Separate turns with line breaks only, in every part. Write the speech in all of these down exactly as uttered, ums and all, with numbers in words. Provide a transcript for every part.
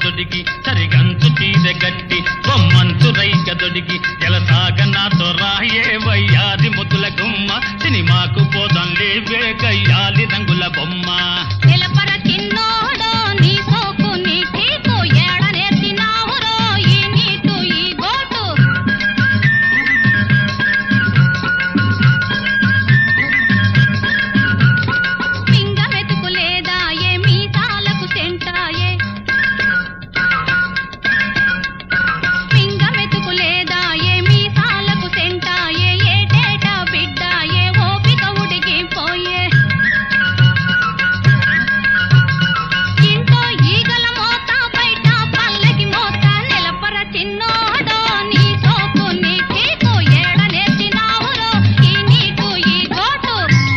దొడిగి సరిగంచు చీర గట్టి బొమ్మంచు రైక దొడిగి జలసాగ నాతో రాయే వయ్యాది ముతుల గుమ్మ సినిమాకు పోదాం లేవే గయ్యాలి రంగుల బొమ్మ
నిలపర చిన్నోడో నీ సోకు నీ చీకు ఏడ నేర్చినావురో ఈ నీటు ఈ గోటు పింగ మెతుకు లేదా ఏ మీసాలకు సెంటాయే పింగ మెతుకు లేదా ఏ మీసాలకు సెంటాయే ఏటేటా బిడ్డాయే ఓపిక ఉడిగిపోయే ఇంట్లో ఈగల మోత బయట పల్లకి మోత నిలపర చిన్నోడో నీ సోకు నీ చీకు ఏడ నేర్చినావురో ఈ నీటు ఈ గోటు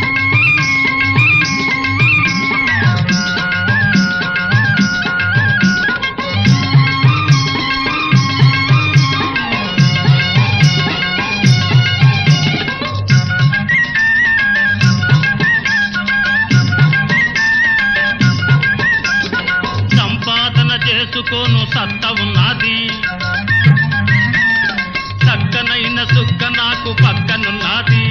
సంపాదన చేసుకోను సత్త ఉన్నది చక్కనైన సుక్క నాకు పక్కనున్నది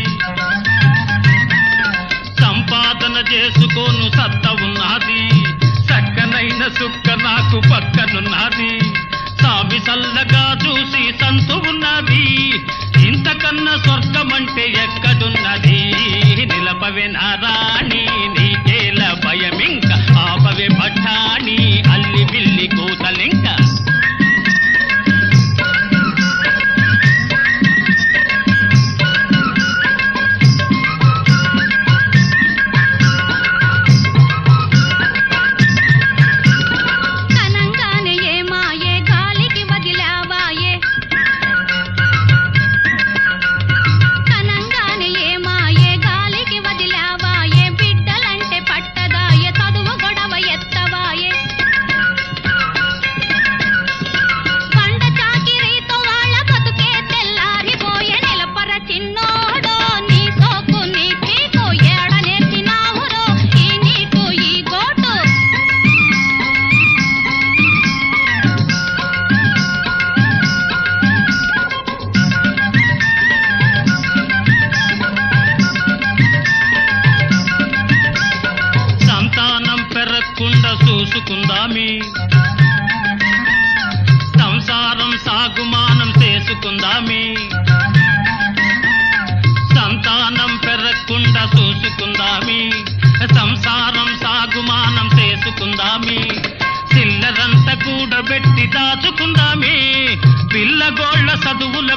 సంపాదన చేసుకోను సత్త ఉన్నది చక్కనైన సుక్క నాకు పక్కనున్నది సామి చల్లగా చూసి సంతు ఉన్నది ఇంతకన్నా స్వర్గమంటే ఎక్కడున్నది నిలపవే నారాణి నీకేల భయమింక ఆపవే పఠాణి అల్లి బిల్లి కూతలింక
కనంగానే ఏమాయే గాలికి వదిలావాయే కనంగానే ఏమాయే గాలికి వదిలావాయే బిడ్డలంటే పట్టదాయే చదువు గొడవ ఎత్తవాయే పండ చాకిరీతో వాళ్ళ బతుకే తెల్లారిపోయే నిలపర చిన్నోడో నీ సోకు నీ చీకు ఏడ నేర్చినావురో ఈ నీటు ఈ గోటు
సంతానం పెరగకుండా చూసుకుందామి సంసారం సాగుమానం చేసుకుందామి సంతానం పెరగకుండా చూసుకుందామి సంసారం సాగుమానం చేసుకుందామి చిల్లరంతా కూడబెట్టి దాచుకుందామి పిల్లగోళ్ల చదువుల